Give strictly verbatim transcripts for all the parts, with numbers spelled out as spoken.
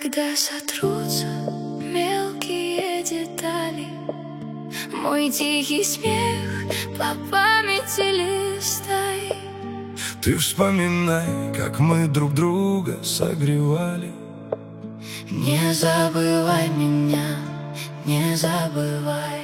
Когда сотрутся мелкие детали, мой тихий смех по памяти листай. Ты вспоминай, как мы друг друга согревали. Не забывай меня, не забывай.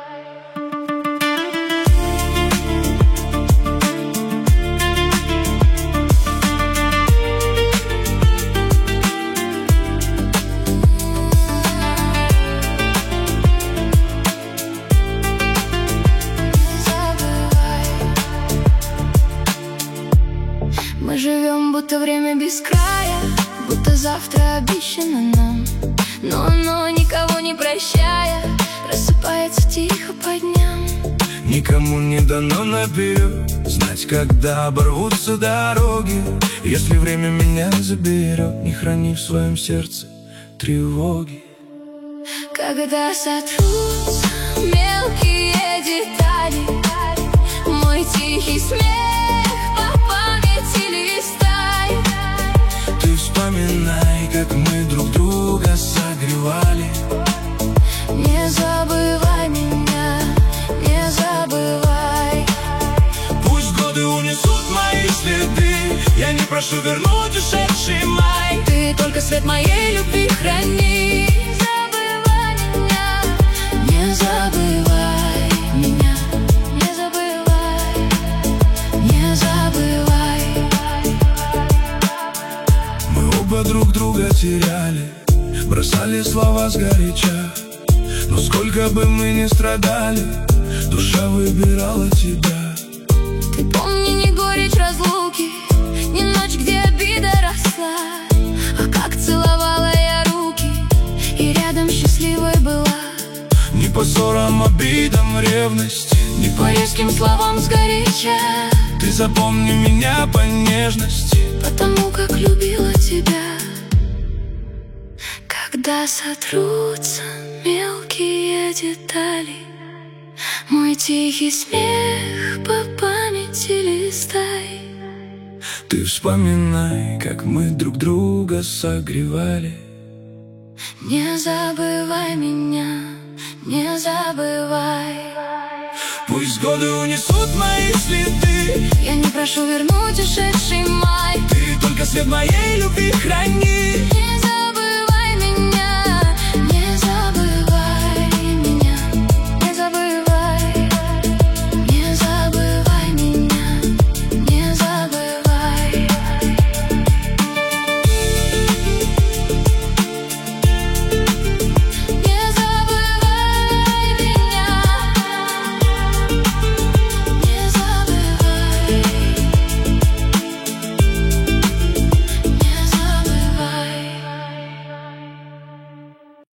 Мы живем, будто время без края, будто завтра обещано нам, но оно, никого не прощая, просыпается тихо по дням. Никому не дано наперед знать, когда оборвутся дороги. Если время меня заберет, не храни в своем сердце тревоги. Когда сотрутся мелкие детали, мой тихий смех по памяти листай. Ты вспоминай, как мы друг друга согревали. Не забывай меня, не забывай. Пусть годы унесут мои следы, я не прошу вернуть ушедший май. Ты только свет моей любви храни. Не забывай меня, не забывай, не забывай. Мы оба друг друга теряли, бросали слова сгоряча. Но сколько бы мы ни страдали, душа выбирала тебя. Ты помни не горечь разлуки, не ночь, где обида росла, а как целовала я руки и рядом счастливой была. Не по ссорам, обидам, ревности, не по резким словам сгоряча. Ты запомни меня по нежности, потому как любила тебя. Когда сотрутся мелкие детали, мой тихий смех по памяти листай. Ты вспоминай, как мы друг друга согревали. Не забывай меня, не забывай. Пусть годы унесут мои следы, я не прошу вернуть ушедший май. Ты только свет моей любви храни.